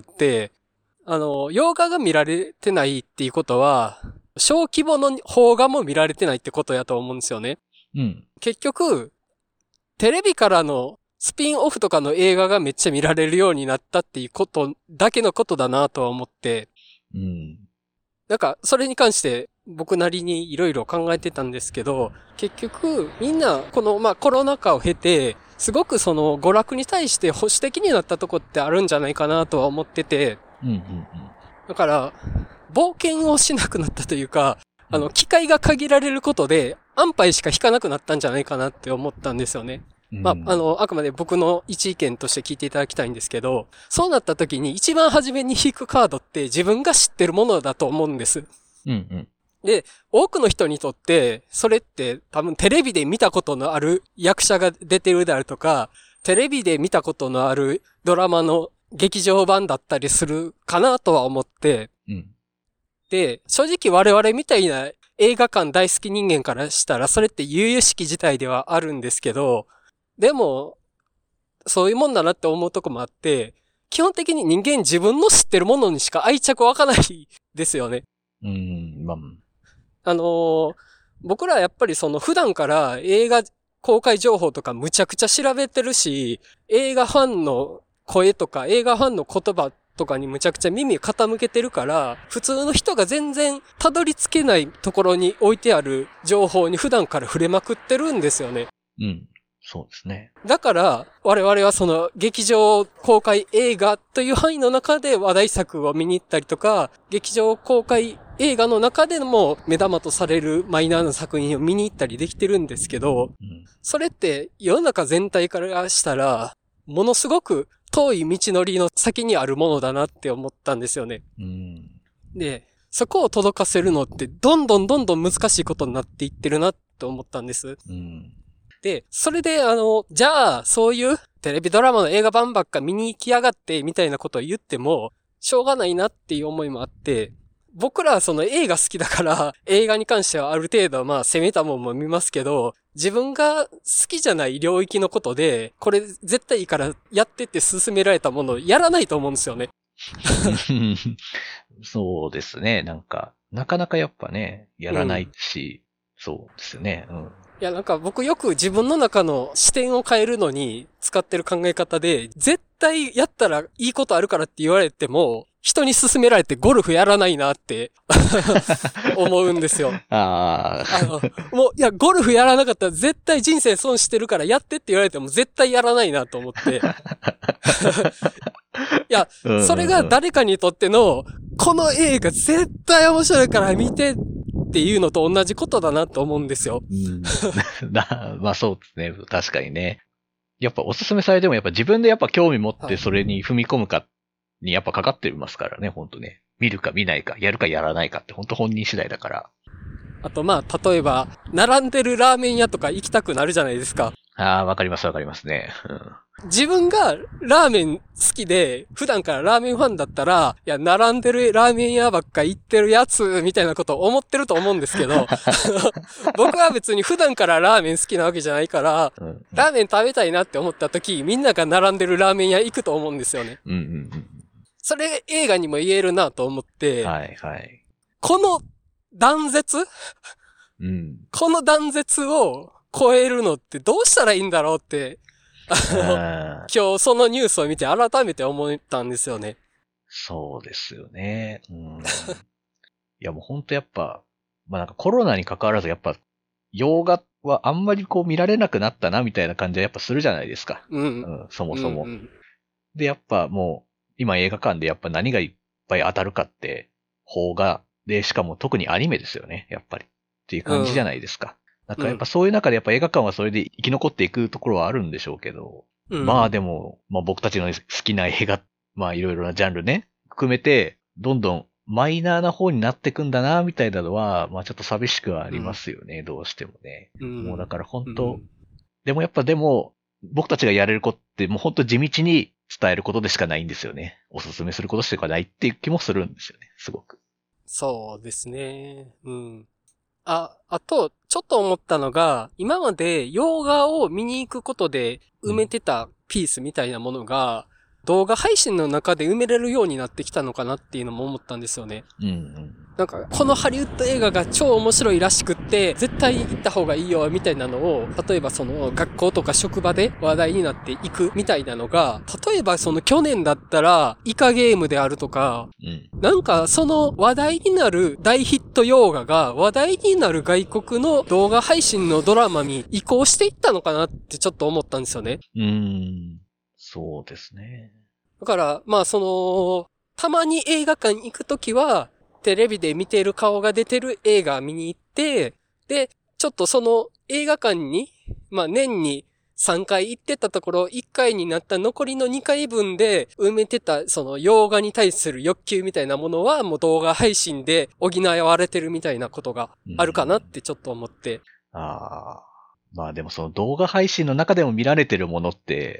あの、洋画が見られてないっていうことは、小規模の邦画も見られてないってことやと思うんですよね。 うん。 結局、テレビからのスピンオフとかの映画がめっちゃ見られるようになったっていうことだけのことだなとは思って、 うん。 なんか、それに関して僕なりにいろいろ考えてたんですけど、結局、みんな、この、まあ、コロナ禍を経て、すごくその、娯楽に対して保守的になったとこってあるんじゃないかなとは思ってて、 うん。うん。 だから、冒険をしなくなったというか、あの、機会が限られることで、安牌しか引かなくなったんじゃないかなって思ったんですよね。 うん、 まあ、あの、あくまで僕の一意見として聞いていただきたいんですけど、そうなった時に一番初めに引くカードって自分が知ってるものだと思うんです。 うんうん。 で、多くの人にとって、それって多分テレビで見たことのある役者が出てるであるとか、テレビで見たことのあるドラマの劇場版だったりするかなとは思って、 うん、 で、正直我々みたいな映画館大好き人間からしたら、それって悠々しき事態ではあるんですけど、でも、そういうもんだなって思うとこもあって、基本的に人間自分の知ってるものにしか愛着湧かないですよね。 うん、まあ、 あのー、僕らやっぱりその普段から映画公開情報とかむちゃくちゃ調べてるし、映画ファンの声とか映画ファンの言葉とかにむちゃくちゃ耳傾けてるから、普通の人が全然たどり着けないところに置いてある情報に普段から触れまくってるんですよね。 うん。そうですね。 だから、我々はその劇場公開映画という範囲の中で話題作を見に行ったりとか、劇場公開映画の中でも目玉とされるマイナーな作品を見に行ったりできてるんですけど、 うん、 それって世の中全体からしたら、ものすごく遠い道のりの先にあるものだなって思ったんですよね。 うん、 で、そこを届かせるのってどんどんどんどん難しいことになっていってるなと思ったんです。 うん、 で、それであの、じゃあ、そういうテレビドラマの映画版ばっか見に行きやがってみたいなことを言っても、しょうがないなっていう思いもあって、僕らはその映画好きだから、映画に関してはある程度まあ攻めたもんも見ますけど、自分が好きじゃない領域のことで、これ絶対いいからやってって勧められたものをやらないと思うんですよね。 そうですね。なんか、なかなかやっぱね、やらないし、うん、そうですよね。うん。 いや、なんか僕よく自分の中の視点を変えるのに使ってる考え方で、絶対やったらいいことあるからって言われても、人に勧められてゴルフやらないなって思うんですよ。 ああの、もう、いや、ゴルフやらなかったら絶対人生損してるからやってって言われても絶対やらないなと思って。いや、それが誰かにとっての、この映画絶対面白いから見てっていうのと同じことだなと思うんですよ。 うん、なまあそうですね。確かにね。やっぱおすすめされてもやっぱ自分でやっぱ興味持ってそれに踏み込むかにやっぱかかってますからね、本当ね。見るか見ないか、やるかやらないかって本当本人次第だから。 あとまあ、例えば、並んでるラーメン屋とか行きたくなるじゃないですか。 ああ、わかりますわかりますね。うん、 自分がラーメン好きで、普段からラーメンファンだったら、いや、並んでるラーメン屋ばっか行ってるやつ、みたいなことを思ってると思うんですけど、僕は別に普段からラーメン好きなわけじゃないから、うんうん、ラーメン食べたいなって思った時、みんなが並んでるラーメン屋行くと思うんですよね。 うんうんうん、 それ映画にも言えるなと思って、 はいはい、 この断絶、 うん、 この断絶を超えるのってどうしたらいいんだろうって、あの、今日そのニュースを見て改めて思ったんですよね。 そうですよね。うん、いやもうほんとやっぱ、まあなんかコロナに関わらずやっぱ、洋画はあんまりこう見られなくなったなみたいな感じはやっぱするじゃないですか。 うん。 うん、そもそも、 うんうん。 で、やっぱもう、今映画館でやっぱ何がいっぱい当たるかって、邦画で、しかも特にアニメですよね、やっぱり。っていう感じじゃないですか。うん、だからやっぱそういう中でやっぱ映画館はそれで生き残っていくところはあるんでしょうけど、うん、まあでも、まあ僕たちの好きな映画、まあいろいろなジャンルね、含めて、どんどんマイナーな方になってくんだな、みたいなのは、まあちょっと寂しくはありますよね、うん、どうしてもね。うん、もうだから本当、うん、でもやっぱでも、僕たちがやれることってもう本当地道に伝えることでしかないんですよね。おすすめすることしかないっていう気もするんですよね、すごく。 そうですね。うん。あ、あと、ちょっと思ったのが、今まで洋画を見に行くことで埋めてたピースみたいなものが、動画配信の中で埋めれるようになってきたのかなっていうのも思ったんですよね。 うんうん。 なんか、このハリウッド映画が超面白いらしくって、絶対行った方がいいよ、みたいなのを、例えばその、学校とか職場で話題になっていくみたいなのが、例えばその去年だったら、イカゲームであるとか、うん、なんかその話題になる大ヒット洋画が、話題になる外国の動画配信のドラマに移行していったのかなってちょっと思ったんですよね。 うーん。そうですね。 だから、まあその、たまに映画館に行くときは、テレビで見てる顔が出てる映画見に行って、で、ちょっとその映画館に、まあ年にさんかい行ってたところ、いっかいになった残りのにかいぶんで埋めてた、その洋画に対する欲求みたいなものは、もう動画配信で補われてるみたいなことがあるかなってちょっと思って。 うん、ああ。まあでもその動画配信の中でも見られてるものって、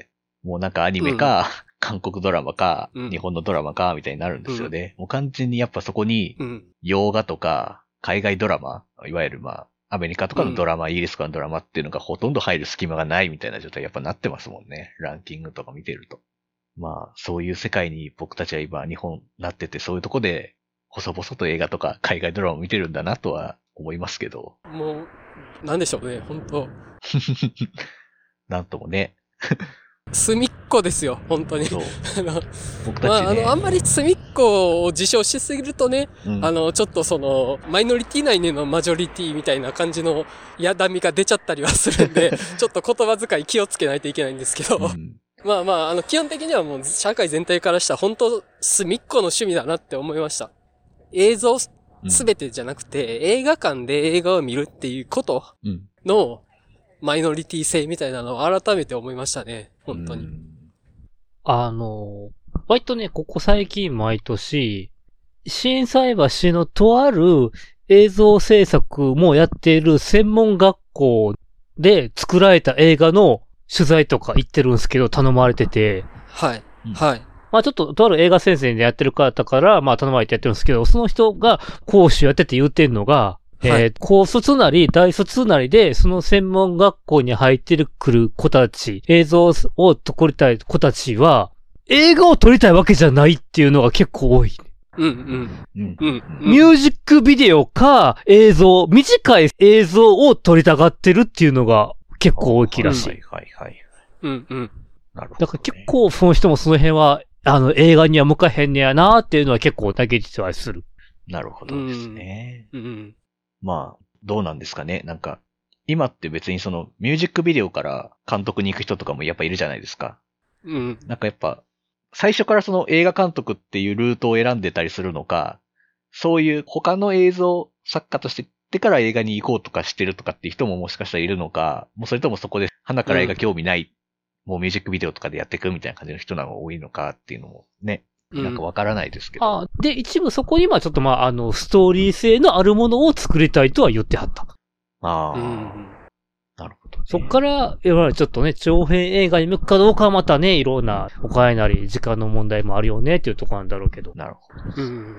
もうなんかアニメか、うん、韓国ドラマか、うん、日本のドラマか、みたいになるんですよね。うん、もう完全にやっぱそこに、洋画とか、海外ドラマ、いわゆるまあ、アメリカとかのドラマ、うん、イギリスとかのドラマっていうのがほとんど入る隙間がないみたいな状態やっぱなってますもんね。ランキングとか見てると。まあ、そういう世界に僕たちは今日本なってて、そういうとこで、細々と映画とか海外ドラマを見てるんだなとは思いますけど。 もう、なんでしょうね、本当なんともね。 隅っこですよ、本当に。そう。あの、 僕たちね。 まあ、あの、あんまり隅っこを自称しすぎるとね、うん、あの、ちょっとその、マイノリティ内でのマジョリティみたいな感じのやだみが出ちゃったりはするんで、ちょっと言葉遣い気をつけないといけないんですけど、うん、まあまあ、あの、基本的にはもう社会全体からしたら本当隅っこの趣味だなって思いました。映像すべてじゃなくて、うん、映画館で映画を見るっていうことの、マイノリティ性みたいなのを改めて思いましたね。本当に。 あの、割とね、ここ最近毎年、心斎橋のとある映像制作もやっている専門学校で作られた映画の取材とか行ってるんですけど、頼まれてて。 はい。はい。 まあちょっと、とある映画先生でやってる方から、まあ頼まれてやってるんですけど、その人が講師やってて言ってるのが、えーはい、高卒なり大卒なりで、その専門学校に入ってくる子たち、映像を撮りたい子たちは、映画を撮りたいわけじゃないっていうのが結構多い。 うんうんうん。うん。 ミュージックビデオか映像、短い映像を撮りたがってるっていうのが結構大きいらしい。 はいはいはい。 うんうん。 なるほど、ね。だから結構その人もその辺は、あの映画には向かへんねやなっていうのは結構だけ実はする。 なるほどですね。 うん。うんまあ、どうなんですかね。なんか、今って別にそのミュージックビデオから監督に行く人とかもやっぱいるじゃないですか。 うん。 なんかやっぱ、最初からその映画監督っていうルートを選んでたりするのか、そういう他の映像作家として行ってから映画に行こうとかしてるとかっていう人ももしかしたらいるのか、もうそれともそこで鼻から映画興味ない、うん、もうミュージックビデオとかでやっていくみたいな感じの人なのが多いのかっていうのもね。なんかわからないですけど。 うん、あで、一部そこにはちょっとまあ、あの、ストーリー性のあるものを作りたいとは言ってはった。 ああ、 うん。 なるほど、ね。 そっから、いわゆるちょっとね、長編映画に向くかどうかはまたね、いろんなお金なり時間の問題もあるよねっていうところなんだろうけど。 なるほど。うん。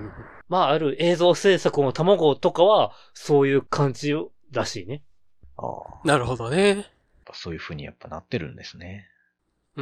まあ、ある映像制作の卵とかは、そういう感じらしいね。 ああ。 なるほどね。 そういう風にやっぱなってるんですね。 うん。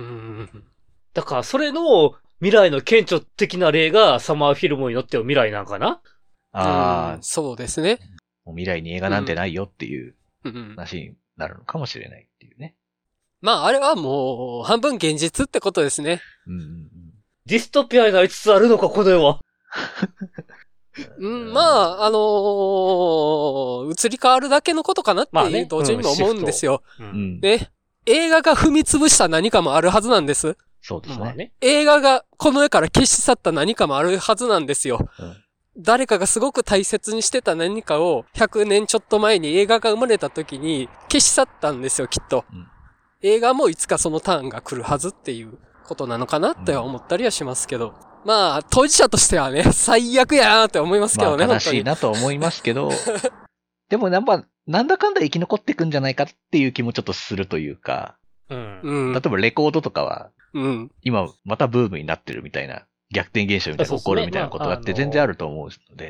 だから、それの、未来の顕著的な例がサマーフィルムに乗っての未来なんかな？ ああ、 うん、そうですね。 もう未来に映画なんてないよっていう話になるのかもしれないっていうね。 まあ、あれはもう、半分現実ってことですね。 うんうんうん、 ディストピアになりつつあるのか、この世は。 うん、まあ、あのー、移り変わるだけのことかなっていう同時にも思うんですよ。 まあねうん、 ね。映画が踏み潰した何かもあるはずなんです。 そうですね。 ね映画がこの世から消し去った何かもあるはずなんですよ。 うん、 誰かがすごく大切にしてた何かをひゃくねんちょっと前に映画が生まれた時に消し去ったんですよ、きっと。 うん、 映画もいつかそのターンが来るはずっていうことなのかなっては思ったりはしますけど。うん、まあ、当事者としてはね、最悪やなって思いますけどね、 まあ、悲しいなと思いますけど、でもなんか、なんだかんだ生き残っていくんじゃないかっていう気もちょっとするというか、 うん、 例えばレコードとかは、 うん、 今またブームになってるみたいな、逆転現象みたいな起こるみたいなことがあって全然あると思うのでね。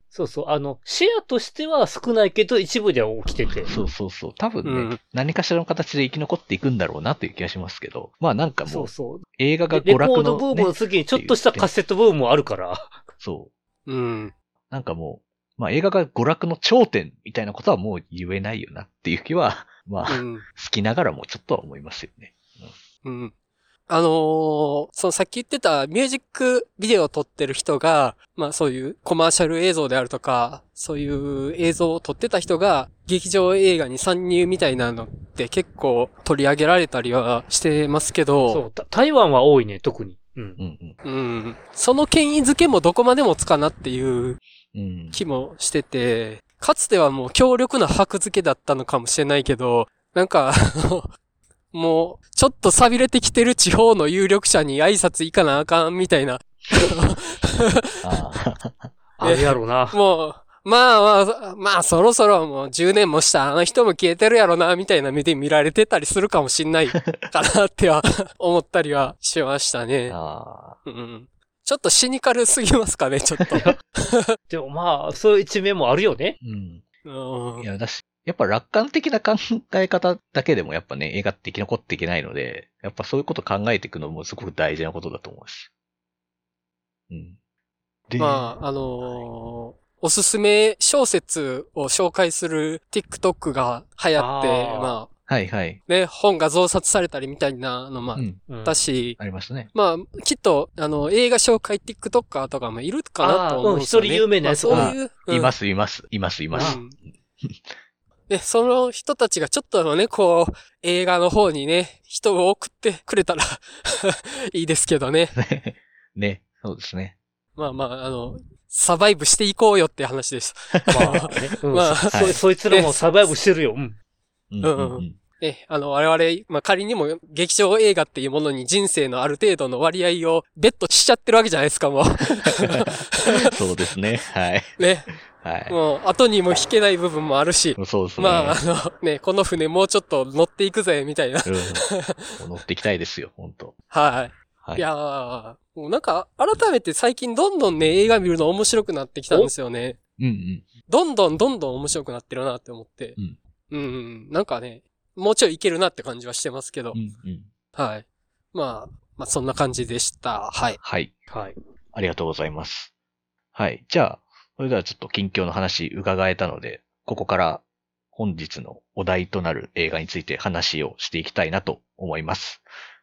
そうそう。あの、シェアとしては少ないけど、一部では起きてて。 そうそうそう。多分ね、 うん、 何かしらの形で生き残っていくんだろうなという気がしますけど。まあなんかもう、 そうそう。 映画がレ娯楽の、ね、 コードブームの次にちょっとしたカセットブームもあるから。 そう。 うん。 なんかもう、まあ映画が娯楽の頂点みたいなことはもう言えないよなっていう気は、まあ、うん、好きながらもちょっとは思いますよね。 うん。うんあのー、そのさっき言ってたミュージックビデオを撮ってる人が、まあそういうコマーシャル映像であるとか、そういう映像を撮ってた人が劇場映画に参入みたいなのって結構取り上げられたりはしてますけど。 そう、台湾は多いね、特に。うん。 うん。うん。その権威づけもどこまでもつかなっていう気もしてて、かつてはもう強力な箔付けだったのかもしれないけど、なんか、もう、ちょっと錆びれてきてる地方の有力者に挨拶行かなあかんみたいな。 ああれやろうな。 もう、まあまあ、まあそろそろもうじゅうねんもしたあの人も消えてるやろな、みたいな目で見られてたりするかもしんないかなっては思ったりはしましたね。あうん、ちょっとシニカルすぎますかね、ちょっと。 でもまあ、そういう一面もあるよね。 うん。うん、いや、だし、やっぱ楽観的な考え方だけでもやっぱね、映画って生き残っていけないので、やっぱそういうこと考えていくのもすごく大事なことだと思うし。 うん。で、まあ、あのー、おすすめ小説を紹介する TikTok が流行って、あまあ、 はいはい。 ね、本が増刷されたりみたいなのもあったし、 うん、ありますね。 まあ、きっと、あの、映画紹介 TikToker とかもいるかなと思うんですよね。 一人有名なやつ、 まあ、そういう、 うん。います、います、います、います。うんで、その人たちがちょっとね、こう、映画の方にね、人を送ってくれたらいいですけどね。 ね、そうですね。 まあまあ、あの、サバイブしていこうよって話です。まあ、ねうん、まあ、はい、そ、そいつらもサバイブしてるよ。うん。 うんうんうん。ね、あの、我々、まあ、仮にも劇場映画っていうものに人生のある程度の割合をベットしちゃってるわけじゃないですか、もう。 そうですね。はい。 ね。 はい。 もう、後にも引けない部分もあるし。 そうですね。 まあ、あの、ね、この船もうちょっと乗っていくぜ、みたいな。 うん、乗っていきたいですよ、本当はい。はい。いやー、もうなんか、改めて最近どんどんね、映画見るの面白くなってきたんですよね。 うんうん。 どんどんどんどん面白くなってるなって思って。うん。うんうん。なんかね、もうちょいいけるなって感じはしてますけど。うんうん。はい。まあ、まあそんな感じでした。はい。 はい。 はい。 ありがとうございます。はい。じゃあ、それではちょっと近況の話伺えたので、ここから本日のお題となる映画について話をしていきたいなと思います。